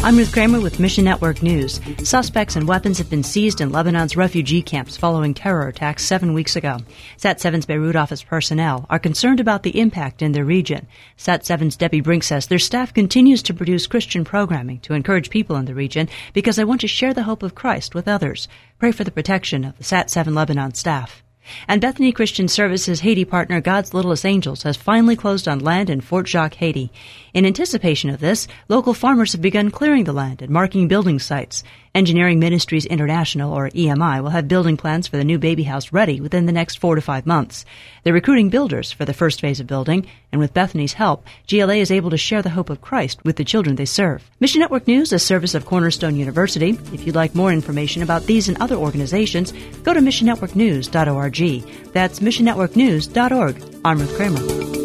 I'm Ruth Kramer with Mission Network News. Suspects and weapons have been seized in Lebanon's refugee camps following terror attacks 7 weeks ago. Sat7's Beirut office personnel are concerned about the impact in their region. Sat7's Debbie Brink says their staff continues to produce Christian programming to encourage people in the region because they want to share the hope of Christ with others. Pray for the protection of the Sat7 Lebanon staff. And Bethany Christian Services Haiti partner God's Littlest Angels has finally closed on land in Fort Jacques, Haiti. In anticipation of this, local farmers have begun clearing the land and marking building sites. Engineering Ministries International, or EMI, will have building plans for the new baby house ready within the next 4 to 5 months. They're recruiting builders for the first phase of building, and with Bethany's help, GLA is able to share the hope of Christ with the children they serve. Mission Network News is a service of Cornerstone University. If you'd like more information about these and other organizations, go to missionnetworknews.org. That's missionnetworknews.org. I'm Ruth Kramer.